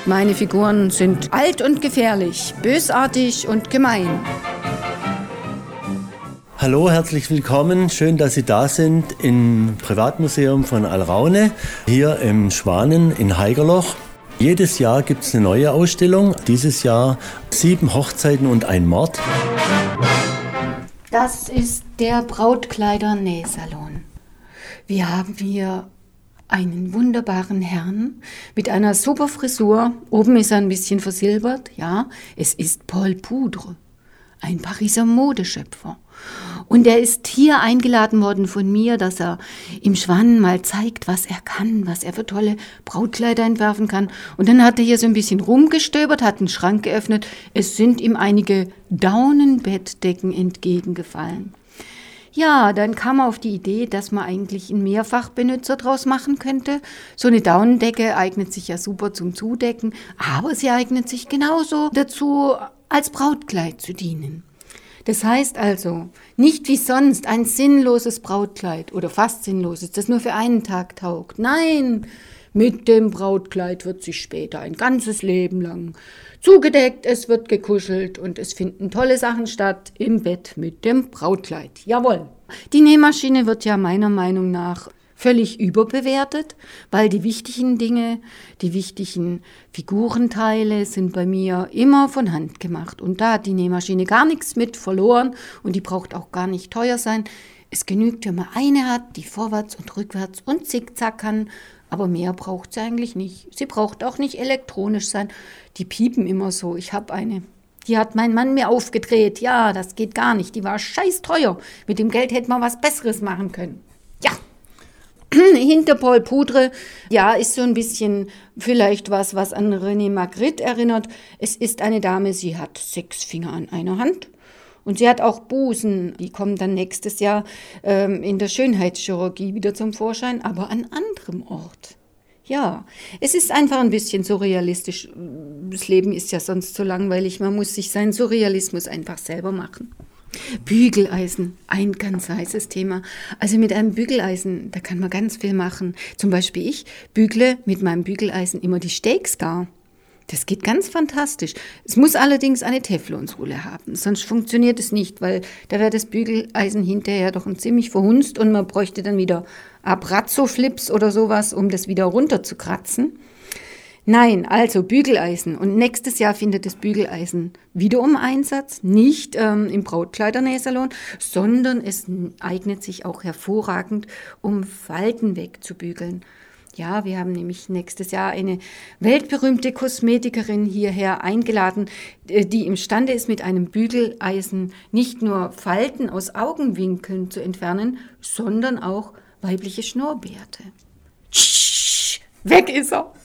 Meine Figuren sind alt und gefährlich, bösartig und gemein. Hallo, herzlich willkommen. Schön, dass Sie da sind im Privatmuseum von Alraune, hier im Schwanen in Haigerloch. Jedes Jahr gibt es eine neue Ausstellung. Dieses Jahr 7 Hochzeiten und ein Mord. Das ist der Brautkleider-Nähsalon. Wir haben hier einen wunderbaren Herrn mit einer super Frisur. Oben ist er ein bisschen versilbert. Ja, es ist Paul Poudre, ein Pariser Modeschöpfer. Und er ist hier eingeladen worden von mir, dass er im Schwanen mal zeigt, was er kann, was er für tolle Brautkleider entwerfen kann. Und dann hat er hier so ein bisschen rumgestöbert, hat einen Schrank geöffnet. Es sind ihm einige Daunenbettdecken entgegengefallen. Ja, dann kam er auf die Idee, dass man eigentlich einen Mehrfachbenutzer draus machen könnte. So eine Daunendecke eignet sich ja super zum Zudecken, aber sie eignet sich genauso dazu, als Brautkleid zu dienen. Das heißt also, nicht wie sonst ein sinnloses Brautkleid oder fast sinnloses, das nur für einen Tag taugt. Nein, mit dem Brautkleid wird sich später ein ganzes Leben lang zugedeckt, es wird gekuschelt und es finden tolle Sachen statt im Bett mit dem Brautkleid. Jawohl. Die Nähmaschine wird ja meiner Meinung nach völlig überbewertet, weil die wichtigen Dinge, die wichtigen Figurenteile sind bei mir immer von Hand gemacht. Und da hat die Nähmaschine gar nichts mit verloren und die braucht auch gar nicht teuer sein. Es genügt, wenn man eine hat, die vorwärts und rückwärts und zickzack kann, aber mehr braucht sie eigentlich nicht. Sie braucht auch nicht elektronisch sein. Die piepen immer so. Ich habe eine. Die hat mein Mann mir aufgedreht. Ja, das geht gar nicht. Die war scheiß teuer. Mit dem Geld hätte man was Besseres machen können. Ja. Hinter Paul Poudre, ja, ist so ein bisschen vielleicht was an René Magritte erinnert. Es ist eine Dame, sie hat 6 Finger an einer Hand und sie hat auch Busen. Die kommen dann nächstes Jahr in der Schönheitschirurgie wieder zum Vorschein, aber an anderem Ort. Ja, es ist einfach ein bisschen surrealistisch. Das Leben ist ja sonst so langweilig, man muss sich seinen Surrealismus einfach selber machen. Bügeleisen, ein ganz heißes Thema. Also mit einem Bügeleisen, da kann man ganz viel machen. Zum Beispiel ich bügle mit meinem Bügeleisen immer die Steaks gar. Das geht ganz fantastisch. Es muss allerdings eine Teflonsohle haben, sonst funktioniert es nicht, weil da wäre das Bügeleisen hinterher doch ziemlich verhunzt und man bräuchte dann wieder Abrazzo-Flips oder sowas, um das wieder runterzukratzen. Nein, also Bügeleisen. Und nächstes Jahr findet das Bügeleisen wieder um Einsatz, nicht im Brautkleidernähsalon, sondern es eignet sich auch hervorragend, um Falten wegzubügeln. Ja, wir haben nämlich nächstes Jahr eine weltberühmte Kosmetikerin hierher eingeladen, die imstande ist, mit einem Bügeleisen nicht nur Falten aus Augenwinkeln zu entfernen, sondern auch weibliche Schnurrbärte. Weg ist er!